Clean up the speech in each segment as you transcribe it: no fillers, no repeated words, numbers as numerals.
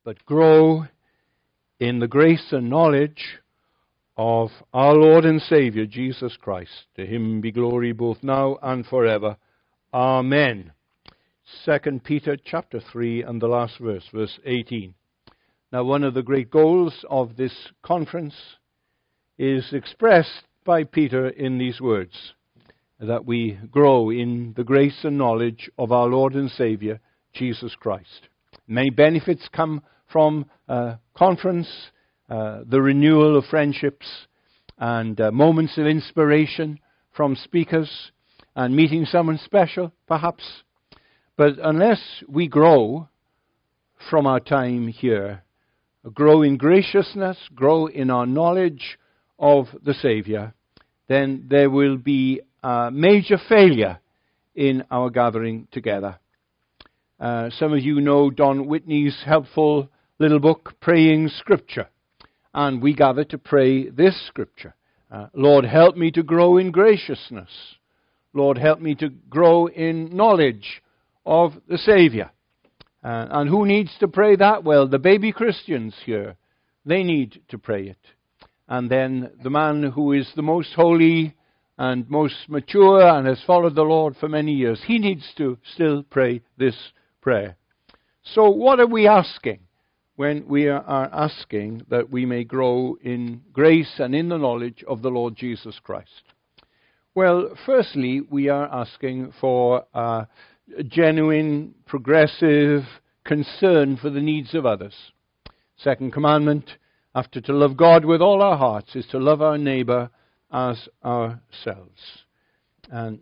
but grow in the grace and knowledge of our Lord and Savior, Jesus Christ. To him be glory both now and forever. Amen. 2 Peter chapter 3 and the last verse, verse 18. Now, one of the great goals of this conference is expressed by Peter in these words, that we grow in the grace and knowledge of our Lord and Savior, Jesus Christ. Many benefits come from conference, the renewal of friendships, and moments of inspiration from speakers, and meeting someone special, perhaps. But unless we grow from our time here, grow in graciousness, grow in our knowledge of the Savior, then there will be a major failure in our gathering together. Some of you know Don Whitney's helpful little book, Praying Scripture. And we gather to pray this scripture. Lord, help me to grow in graciousness. Lord, help me to grow in knowledge of the Savior. And who needs to pray that? Well, the baby Christians here, they need to pray it. And then the man who is the most holy and most mature and has followed the Lord for many years, he needs to still pray this prayer. So what are we asking when we are asking that we may grow in grace and in the knowledge of the Lord Jesus Christ? Well, firstly, we are asking for a genuine, progressive concern for the needs of others. Second commandment, after to love God with all our hearts, is to love our neighbor as ourselves. And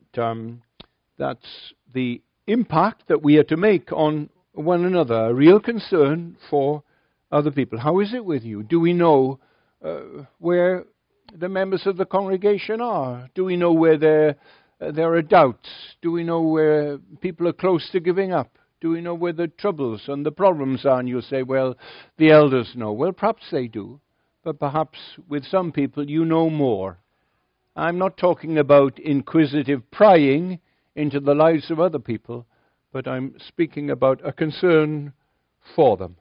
that's the impact that we are to make on one another, a real concern for other people. How is it with you? Do we know where the members of the congregation are? Do we know where there are doubts? Do we know where people are close to giving up? Do we know where the troubles and the problems are? And you'll say, well, the elders know. Well, perhaps they do. But perhaps with some people you know more. I'm not talking about inquisitive prying into the lives of other people, but I'm speaking about a concern for them.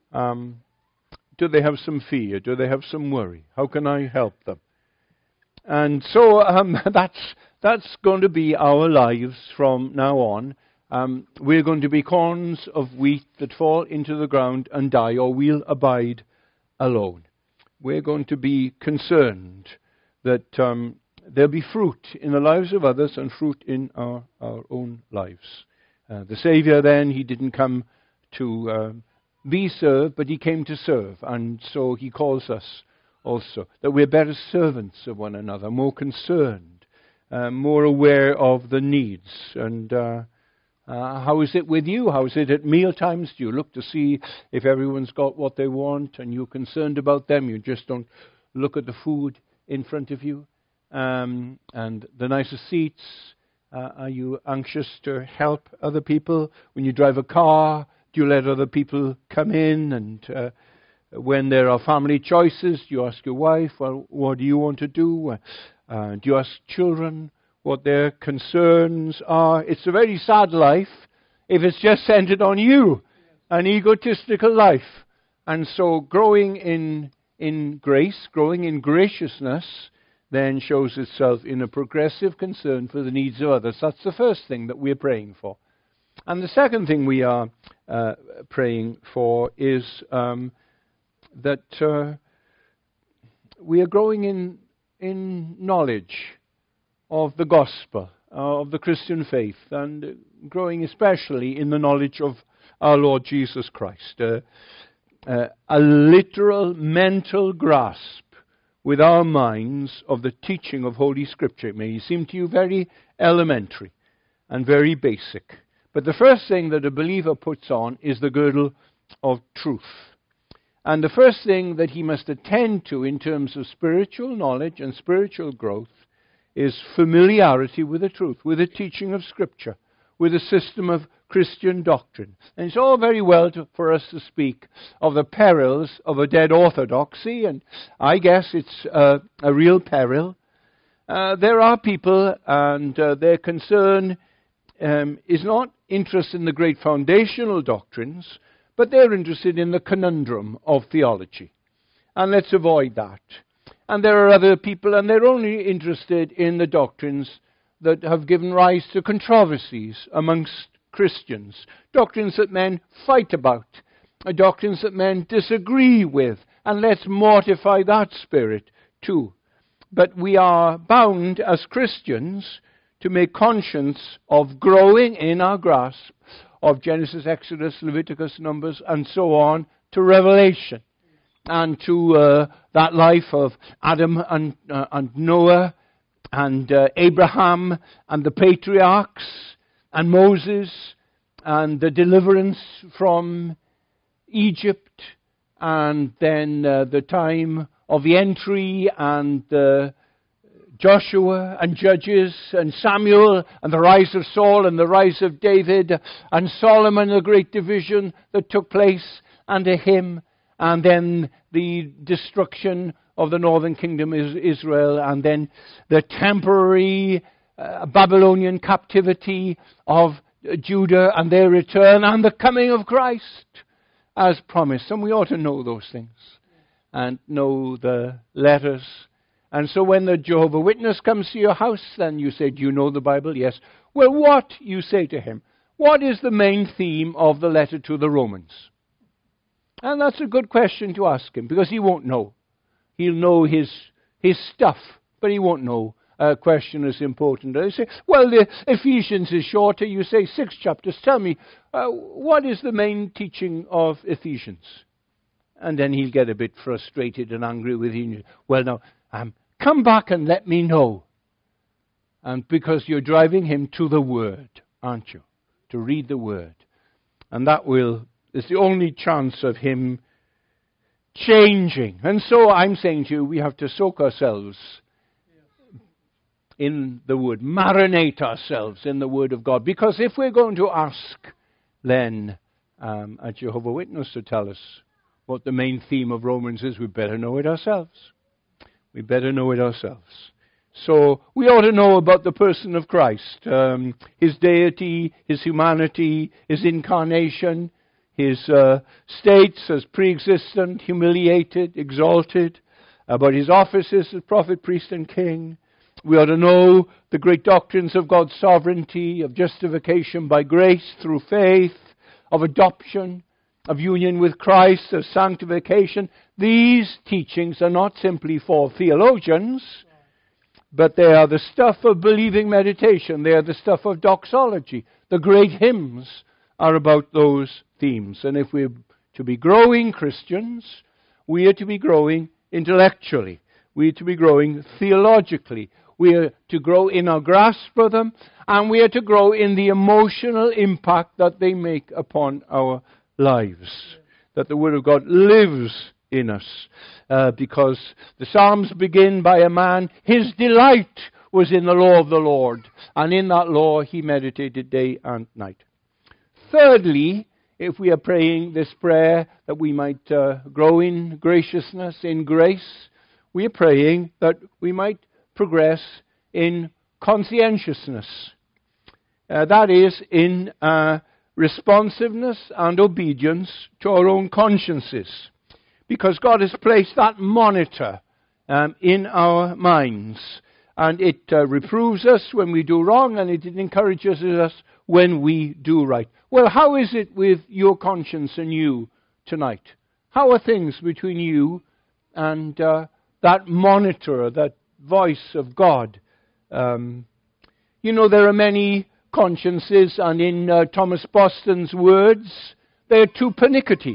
Do they have some fear? Do they have some worry? How can I help them? And so that's going to be our lives from now on. We're going to be corns of wheat that fall into the ground and die, or we'll abide alone. We're going to be concerned that there'll be fruit in the lives of others and fruit in our own lives. The Savior then, he didn't come to be served, but he came to serve. And so he calls us also that we're better servants of one another, more concerned, more aware of the needs. And how is it with you? How is it at meal times? Do you look to see if everyone's got what they want and you're concerned about them? You just don't look at the food in front of you and the nicer seats. Are you anxious to help other people? When you drive a car, do you let other people come in? And when there are family choices, do you ask your wife, well, what do you want to do? Do you ask children what their concerns are? It's a very sad life if it's just centered on you, an egotistical life. And so growing in grace, growing in graciousness, then shows itself in a progressive concern for the needs of others. That's the first thing that we're praying for. And the second thing we are praying for is that we are growing in knowledge of the gospel, of the Christian faith, and growing especially in the knowledge of our Lord Jesus Christ. A literal mental grasp with our minds of the teaching of Holy Scripture. It may seem to you very elementary and very basic. But the first thing that a believer puts on is the girdle of truth. And the first thing that he must attend to in terms of spiritual knowledge and spiritual growth is familiarity with the truth, with the teaching of Scripture, with the system of Christian doctrine. And it's all very well for us to speak of the perils of a dead orthodoxy, and I guess it's a real peril. There are people, and their concern is not interest in the great foundational doctrines, but they're interested in the conundrum of theology. And let's avoid that. And there are other people, and they're only interested in the doctrines that have given rise to controversies amongst Christians. Doctrines that men fight about. Doctrines that men disagree with. And let's mortify that spirit too. But we are bound as Christians to make conscience of growing in our grasp of Genesis, Exodus, Leviticus, Numbers, and so on, to Revelation, and to that life of Adam and Noah, and Abraham, and the patriarchs, and Moses, and the deliverance from Egypt, and then the time of the entry, and Joshua and Judges and Samuel and the rise of Saul and the rise of David and Solomon, the great division that took place under him, and then the destruction of the northern kingdom Israel, and then the temporary Babylonian captivity of Judah and their return, and the coming of Christ as promised. And we ought to know those things and know the letters. And so when the Jehovah Witness comes to your house, then you say, do you know the Bible? Yes. Well, what, you say to him, what is the main theme of the letter to the Romans? And that's a good question to ask him, because he won't know. He'll know his stuff, but he won't know a question as important. You say, well, the Ephesians is shorter. You say 6 chapters. Tell me, what is the main teaching of Ephesians? And then he'll get a bit frustrated and angry with you. Well, now, come back and let me know. And because you're driving him to the Word, aren't you? To read the Word. And that is the only chance of him changing. And so I'm saying to you, we have to soak ourselves in the Word. Marinate ourselves in the Word of God. Because if we're going to ask then a Jehovah Witness to tell us what the main theme of Romans is, we better know it ourselves. We better know it ourselves. So we ought to know about the person of Christ, his deity, his humanity, his incarnation, his states as pre-existent, humiliated, exalted, about his offices as prophet, priest, and king. We ought to know the great doctrines of God's sovereignty, of justification by grace through faith, of adoption, of union with Christ, of sanctification. These teachings are not simply for theologians, but they are the stuff of believing meditation. They are the stuff of doxology. The great hymns are about those themes. And if we're to be growing Christians, we are to be growing intellectually. We are to be growing theologically. We are to grow in our grasp for them, and we are to grow in the emotional impact that they make upon our lives, that the Word of God lives in us, because the Psalms begin by a man, his delight was in the law of the Lord, and in that law he meditated day and night. Thirdly, if we are praying this prayer that we might grow in graciousness, in grace, we are praying that we might progress in conscientiousness. That is, in responsiveness and obedience to our own consciences, because God has placed that monitor in our minds, and it reproves us when we do wrong, and it encourages us when we do right. Well, how is it with your conscience and you tonight? How are things between you and that monitor, that voice of God? There are many consciences, and in Thomas Boston's words, they are too pernickety.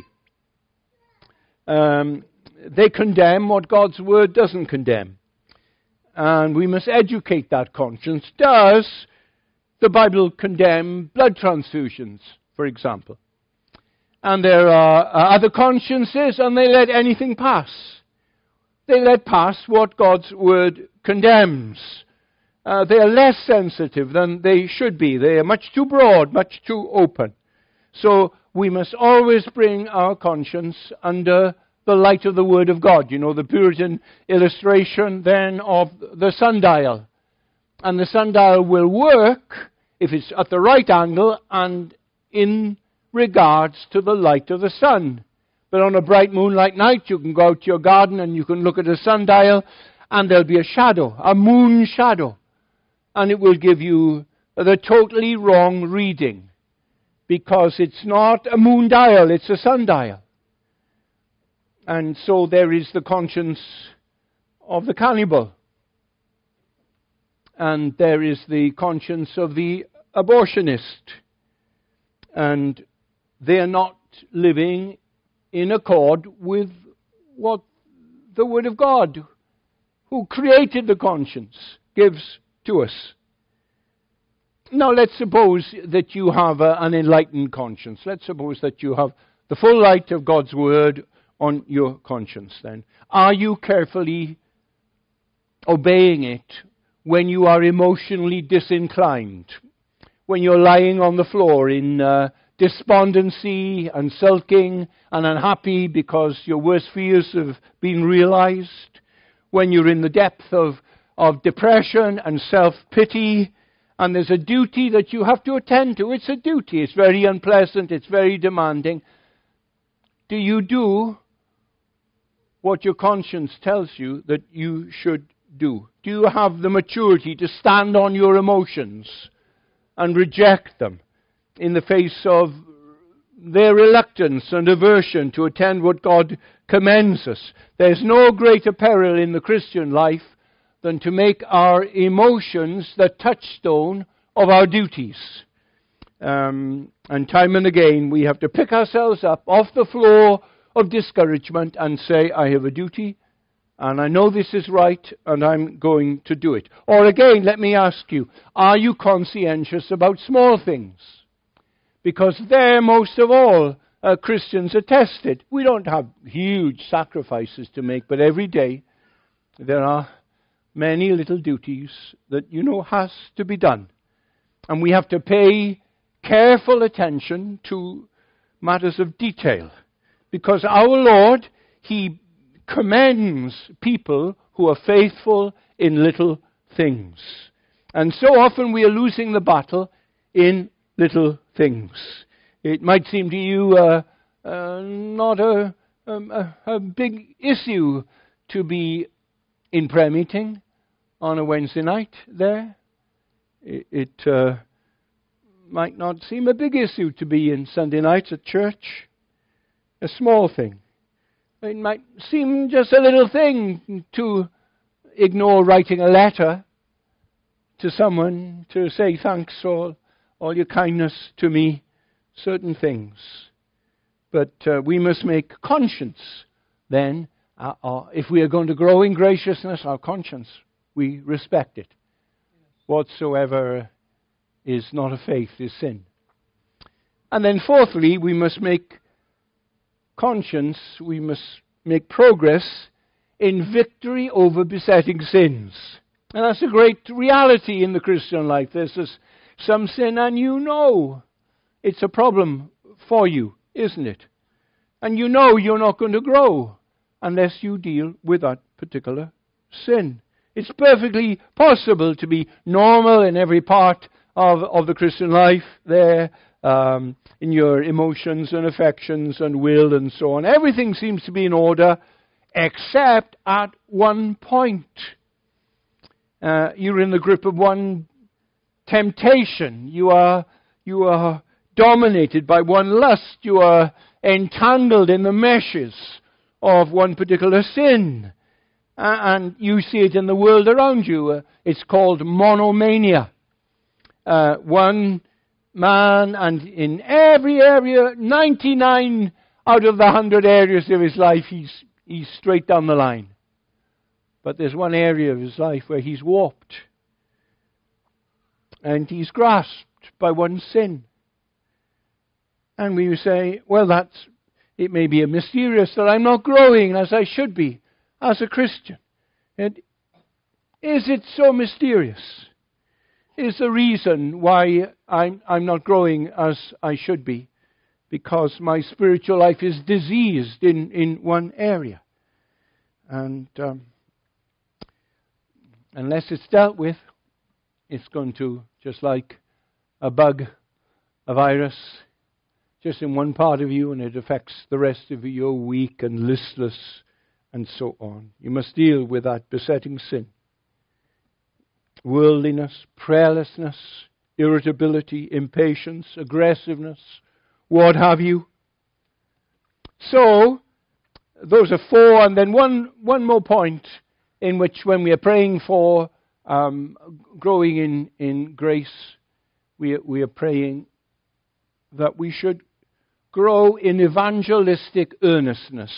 They condemn what God's Word doesn't condemn. And we must educate that conscience. Does the Bible condemn blood transfusions, for example? And there are other consciences, and they let anything pass. They let pass what God's Word condemns. They are less sensitive than they should be. They are much too broad, much too open. So we must always bring our conscience under the light of the Word of God. You know, the Puritan illustration then of the sundial. And the sundial will work if it's at the right angle and in regards to the light of the sun. But on a bright moonlight night, you can go out to your garden and you can look at a sundial, and there'll be a shadow, a moon shadow. And it will give you the totally wrong reading, because it's not a moon dial, it's a sundial. And so there is the conscience of the cannibal. And there is the conscience of the abortionist. And they are not living in accord with what the Word of God, who created the conscience, gives to us. Now let's suppose that you have an enlightened conscience. Let's suppose that you have the full light of God's Word on your conscience then. Are you carefully obeying it when you are emotionally disinclined? When you're lying on the floor in despondency and sulking and unhappy because your worst fears have been realized? When you're in the depth of depression and self-pity, and there's a duty that you have to attend to. It's a duty. It's very unpleasant. It's very demanding. Do you do what your conscience tells you that you should do? Do you have the maturity to stand on your emotions and reject them in the face of their reluctance and aversion to attend what God commends us? There's no greater peril in the Christian life than to make our emotions the touchstone of our duties. And time and again we have to pick ourselves up off the floor of discouragement and say, I have a duty, and I know this is right, and I'm going to do it. Or again, let me ask you, are you conscientious about small things? Because there, most of all, Christians are tested. We don't have huge sacrifices to make, but every day there are many little duties that has to be done. And we have to pay careful attention to matters of detail. Because our Lord, He commends people who are faithful in little things. And so often we are losing the battle in little things. It might seem to you not a big issue to be in prayer meeting on a Wednesday night there. It might not seem a big issue to be in Sunday nights at church. A small thing. It might seem just a little thing to ignore writing a letter to someone to say thanks for all your kindness to me, certain things. But we must make conscience then, if we are going to grow in graciousness, our conscience, we respect it. Whatsoever is not of faith is sin. And then fourthly, we must make progress in victory over besetting sins. And that's a great reality in the Christian life. There's some sin and it's a problem for you, isn't it? And you're not going to grow unless you deal with that particular sin. It's perfectly possible to be normal in every part of the Christian life there, in your emotions and affections and will and so on. Everything seems to be in order except at one point. You're in the grip of one temptation. You are dominated by one lust. You are entangled in the meshes of one particular sin. And you see it in the world around you. It's called monomania. One man, and in every area, 99 out of the 100 areas of his life, he's straight down the line. But there's one area of his life where he's warped. And he's grasped by one sin. And we say, well, it may be mysterious that I'm not growing as I should be as a Christian. And is it so mysterious? Is the reason why I'm not growing as I should be because my spiritual life is diseased in one area? And unless it's dealt with, it's going to, just like a bug, a virus, just in one part of you and it affects the rest of you. You're weak and listless and so on. You must deal with that besetting sin. Worldliness, prayerlessness, irritability, impatience, aggressiveness, what have you. So, those are 4, and then one more point in which when we are praying for growing in grace, we are praying that we should grow in evangelistic earnestness.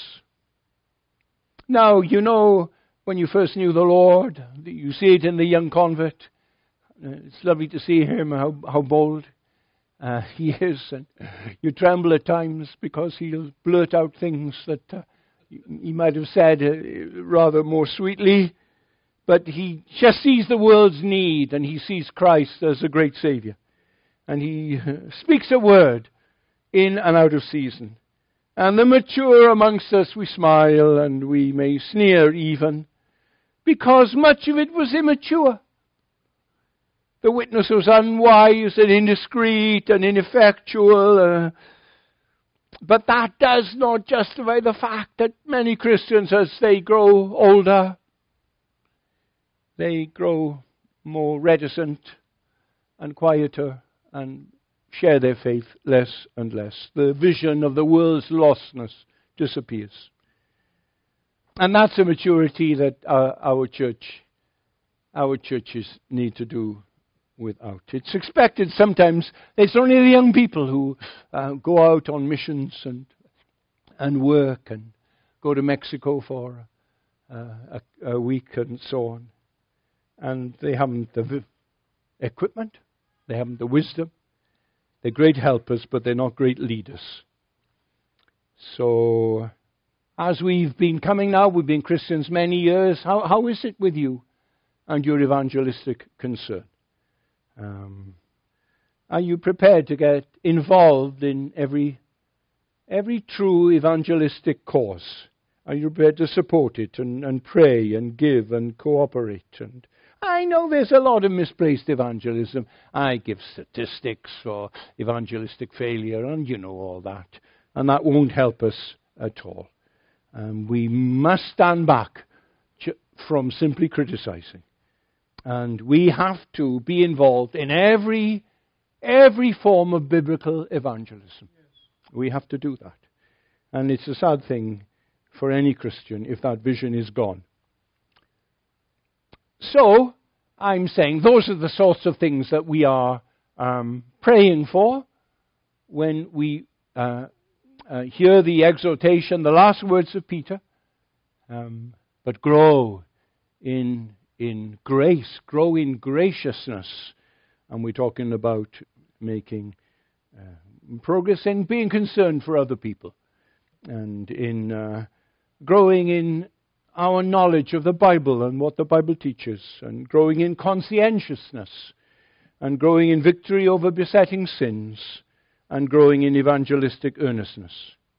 Now, you know, when you first knew the Lord, you see it in the young convert. It's lovely to see him, how bold he is. And you tremble at times because he'll blurt out things that he might have said rather more sweetly. But he just sees the world's need, and he sees Christ as a great Savior. And he speaks a word in and out of season. And the mature amongst us, we smile and we may sneer even, because much of it was immature. The witness was unwise and indiscreet and ineffectual. But that does not justify the fact that many Christians, as they grow older, they grow more reticent and quieter and share their faith less and less. The vision of the world's lostness disappears. And that's a maturity that our churches need to do without. It's expected sometimes. It's only the young people who go out on missions and work and go to Mexico for a week and so on. And they haven't the equipment. They haven't the wisdom. They're great helpers, but they're not great leaders. So, as we've been coming now, we've been Christians many years. How is it with you and your evangelistic concern? Are you prepared to get involved in every true evangelistic cause? Are you prepared to support it and pray and give and cooperate? And I know there's a lot of misplaced evangelism. I give statistics for evangelistic failure, and you know all that. And that won't help us at all. We must stand back from simply criticizing. And we have to be involved in every form of biblical evangelism. Yes. We have to do that. And it's a sad thing for any Christian if that vision is gone. So, I'm saying those are the sorts of things that we are praying for when we hear the exhortation, the last words of Peter. But grow in grace, grow in graciousness. And we're talking about making progress in being concerned for other people. And in growing in our knowledge of the Bible and what the Bible teaches, and growing in conscientiousness, and growing in victory over besetting sins, and growing in evangelistic earnestness.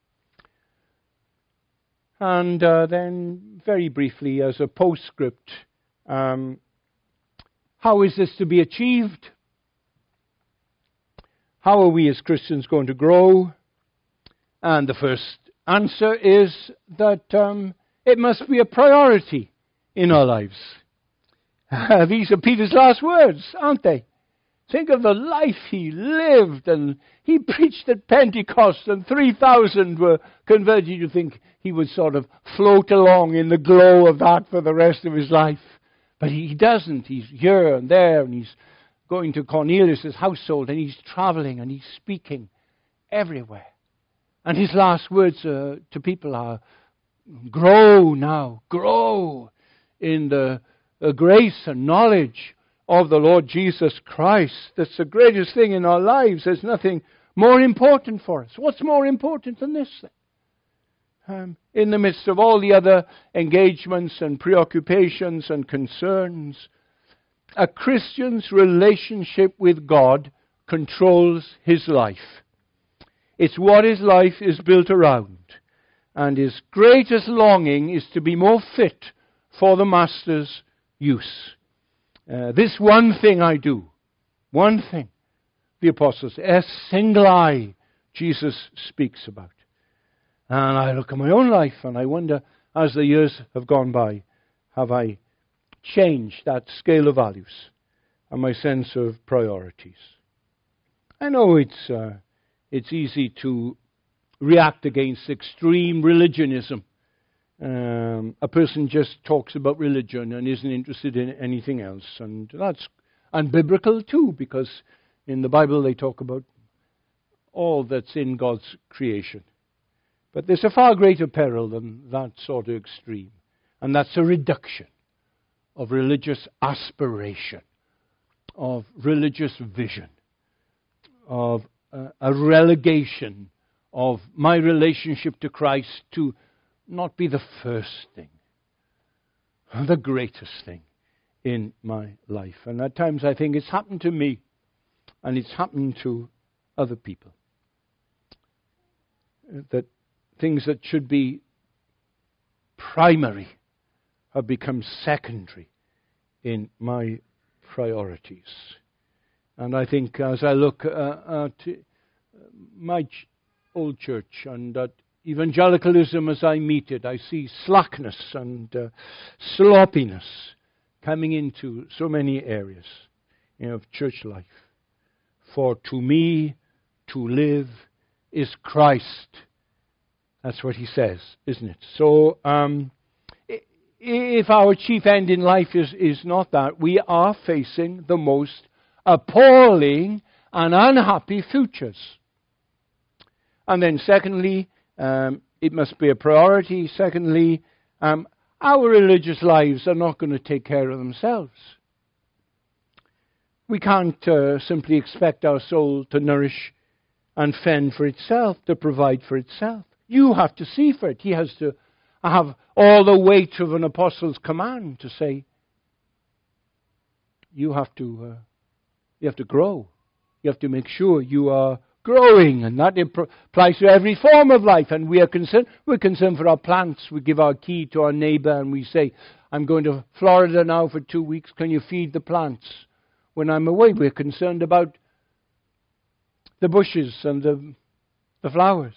And then, very briefly, as a postscript, how is this to be achieved? How are we as Christians going to grow? And the first answer is that it must be a priority in our lives. These are Peter's last words, aren't they? Think of the life he lived, and he preached at Pentecost, and 3,000 were converted. You think he would sort of float along in the glow of that for the rest of his life. But he doesn't. He's here and there, and he's going to Cornelius' household, and he's traveling, and he's speaking everywhere. And his last words to people are, grow now, grow in the grace and knowledge of the Lord Jesus Christ. That's the greatest thing in our lives. There's nothing more important for us. What's more important than this thing? In the midst of all the other engagements and preoccupations and concerns, a Christian's relationship with God controls his life. It's what his life is built around. And his greatest longing is to be more fit for the Master's use. This one thing I do, one thing, the Apostle says, a single eye Jesus speaks about. And I look at my own life and I wonder, as the years have gone by, have I changed that scale of values and my sense of priorities? I know it's easy to react against extreme religionism. A person just talks about religion and isn't interested in anything else. And that's unbiblical too, because in the Bible they talk about all that's in God's creation. But there's a far greater peril than that sort of extreme. And that's a reduction of religious aspiration, of religious vision, of a relegation of my relationship to Christ to not be the first thing, the greatest thing in my life. And at times I think it's happened to me, and it's happened to other people. That things that should be primary have become secondary in my priorities. And I think as I look at my old church and at evangelicalism as I meet it, I see slackness and sloppiness coming into so many areas of church life. For to me, to live is Christ. That's what he says, isn't it? So, if our chief end in life is not that, we are facing the most appalling and unhappy futures. And then secondly, it must be a priority. Secondly, our religious lives are not going to take care of themselves. We can't simply expect our soul to nourish and fend for itself, to provide for itself. You have to see for it. He has to have all the weight of an apostle's command to say, you have to grow. You have to make sure you are growing, and that applies to every form of life. And we're concerned for our plants. We give our key to our neighbor and we say, I'm going to Florida now for 2 weeks. Can you feed the plants when I'm away? We're concerned about the bushes and the flowers.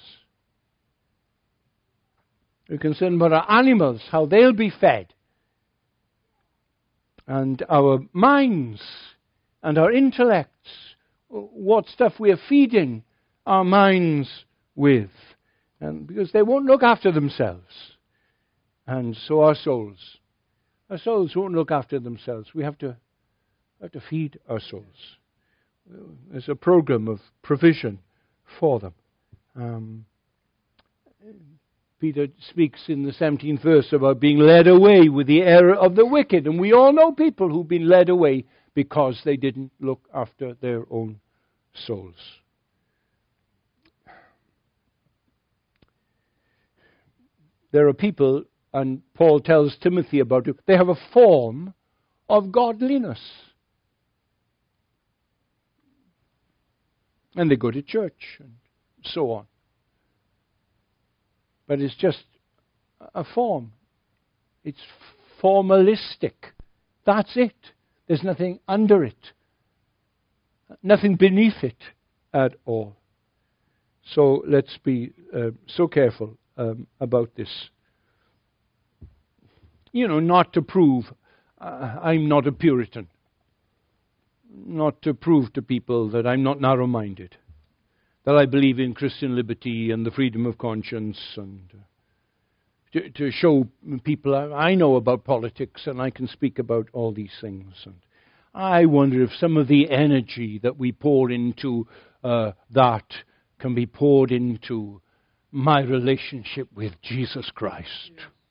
We're concerned about our animals, how they'll be fed. And our minds and our intellects, what stuff we are feeding our minds with. And because they won't look after themselves. And so our souls won't look after themselves. We have to feed our souls. There's a program of provision for them. Peter speaks in the 17th verse about being led away with the error of the wicked. And we all know people who've been led away because they didn't look after their own souls. There are people, and Paul tells Timothy about it, they have a form of godliness. And they go to church and so on. But it's just a form. It's formalistic. That's it. There's nothing under it. Nothing beneath it at all. So let's be so careful about this. Not to prove I'm not a Puritan. Not to prove to people that I'm not narrow-minded. That I believe in Christian liberty and the freedom of conscience, and to show people I know about politics and I can speak about all these things. And I wonder if some of the energy that we pour into that can be poured into my relationship with Jesus Christ,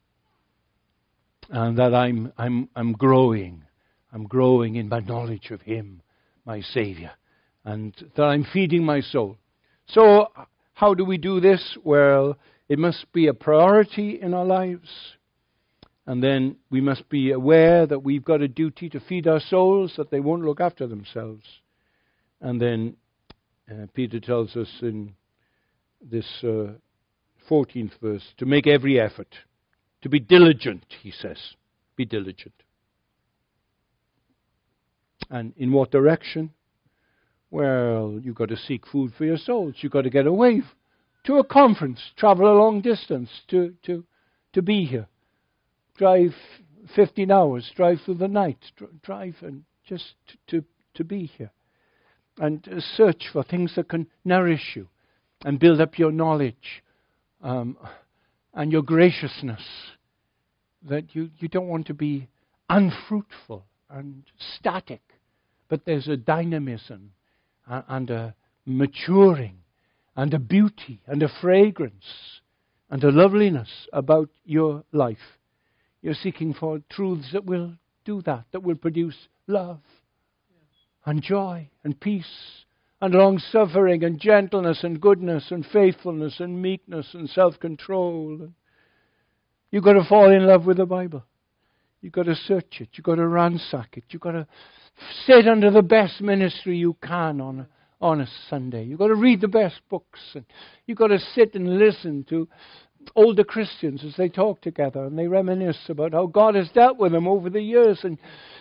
and that I'm growing. I'm growing in my knowledge of Him, my Savior, and that I'm feeding my soul. So, how do we do this? Well, it must be a priority in our lives. And then we must be aware that we've got a duty to feed our souls, that they won't look after themselves. And then Peter tells us in this 14th verse, to make every effort, to be diligent, he says. Be diligent. And in what direction? Well, you've got to seek food for your souls. You've got to get away to a conference, travel a long distance to be here. Drive 15 hours, drive through the night, drive and just to be here. And search for things that can nourish you and build up your knowledge and your graciousness. That you don't want to be unfruitful and static, but there's a dynamism and a maturing and a beauty and a fragrance and a loveliness about your life. You're seeking for truths that will do that will produce love and joy and peace and long-suffering and gentleness and goodness and faithfulness and meekness and self-control. You've got to fall in love with the Bible. You've got to search it. You've got to ransack it. You've got to sit under the best ministry you can on a Sunday. You've got to read the best books. And you've got to sit and listen to older Christians as they talk together and they reminisce about how God has dealt with them over the years and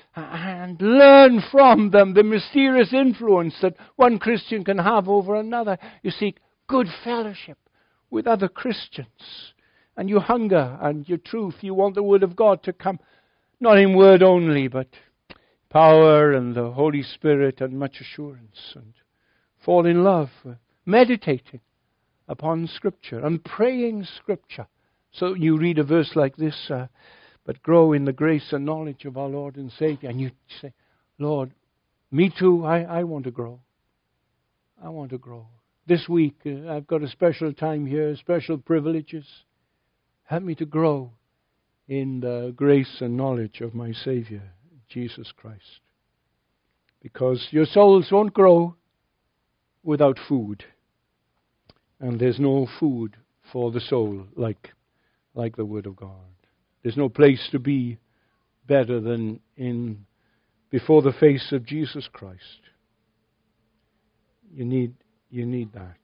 learn from them the mysterious influence that one Christian can have over another. You seek good fellowship with other Christians. And you hunger and your truth. You want the Word of God to come, not in word only, but power and the Holy Spirit and much assurance. And fall in love, meditating upon Scripture and praying Scripture. So you read a verse like this, but grow in the grace and knowledge of our Lord and Savior. And you say, Lord, me too, I want to grow. I want to grow. This week, I've got a special time here, special privileges. Help me to grow in the grace and knowledge of my Savior, Jesus Christ. Because your souls won't grow without food. And there's no food for the soul like the Word of God. There's no place to be better than before the face of Jesus Christ. You need that.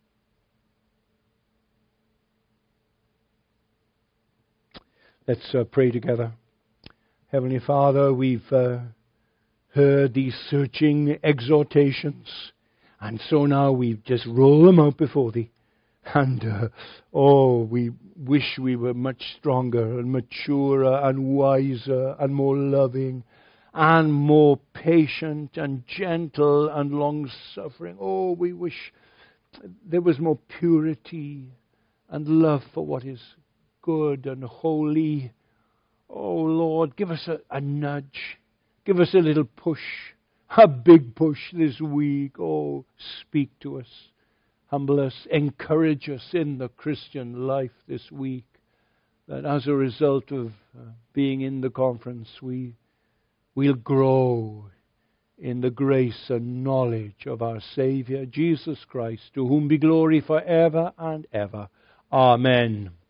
Let's pray together. Heavenly Father, we've heard these searching exhortations, and so now we just roll them out before Thee. And we wish we were much stronger and maturer and wiser and more loving and more patient and gentle and long-suffering. Oh, we wish there was more purity and love for what is good and holy. Oh Lord, give us a nudge. Give us a little push, a big push this week. Oh, speak to us. Humble us, encourage us in the Christian life this week. That as a result of being in the conference, we'll grow in the grace and knowledge of our Savior, Jesus Christ, to whom be glory forever and ever. Amen.